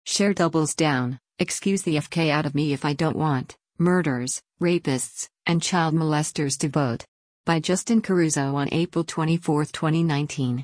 Cher doubles down, excuse the FK out of me if I don't want murderers, rapists, and child molesters to vote. By Justin Caruso on April 24, 2019.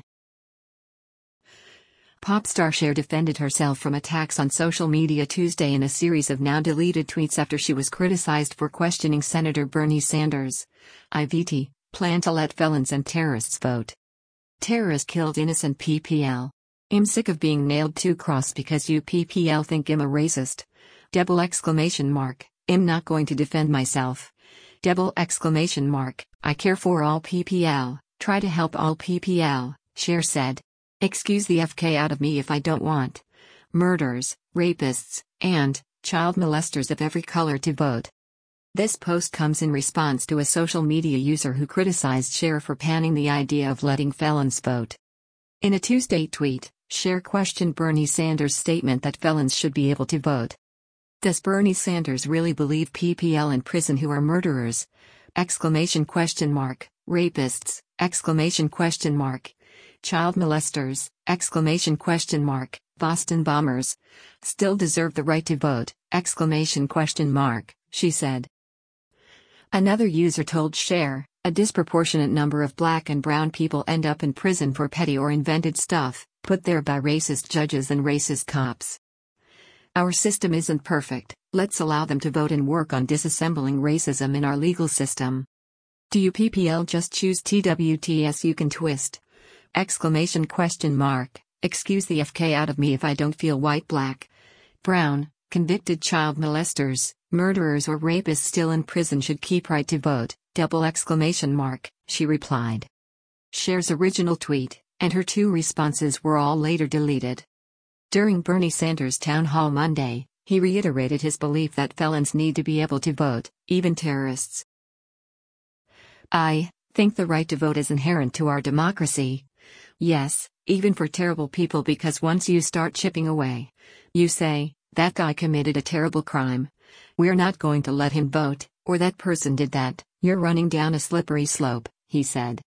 Pop star Cher defended herself from attacks on social media Tuesday in a series of now-deleted tweets after she was criticized for questioning Senator Bernie Sanders' IVT plan to let felons and terrorists vote. Terrorist killed innocent PPL. I'm sick of being nailed to cross because you PPL think I'm a racist. Double exclamation mark, I'm not going to defend myself. Double exclamation mark, I care for all PPL, try to help all PPL, Cher said. Excuse the FK out of me if I don't want murderers, rapists, and child molesters of every color to vote. This post comes in response to a social media user who criticized Cher for panning the idea of letting felons vote. In a Tuesday tweet, Cher questioned Bernie Sanders' statement that felons should be able to vote. Does Bernie Sanders really believe PPL in prison who are murderers? Rapists, child molesters, Boston bombers, still deserve the right to vote, she said. Another user told Cher, a disproportionate number of black and brown people end up in prison for petty or invented stuff, put there by racist judges and racist cops. Our system isn't perfect, let's allow them to vote and work on disassembling racism in our legal system. Do you PPL just choose TWTS you can twist? Excuse the FK out of me if I don't feel white, black, brown, convicted child molesters, murderers or rapists still in prison should keep right to vote, she replied. Cher's original tweet, and her two responses were all later deleted. During Bernie Sanders' town hall Monday, he reiterated his belief that felons need to be able to vote, even terrorists. I think the right to vote is inherent to our democracy. Yes, even for terrible people, because once you start chipping away, you say, that guy committed a terrible crime. We're not going to let him vote, or that person did that, you're running down a slippery slope, he said.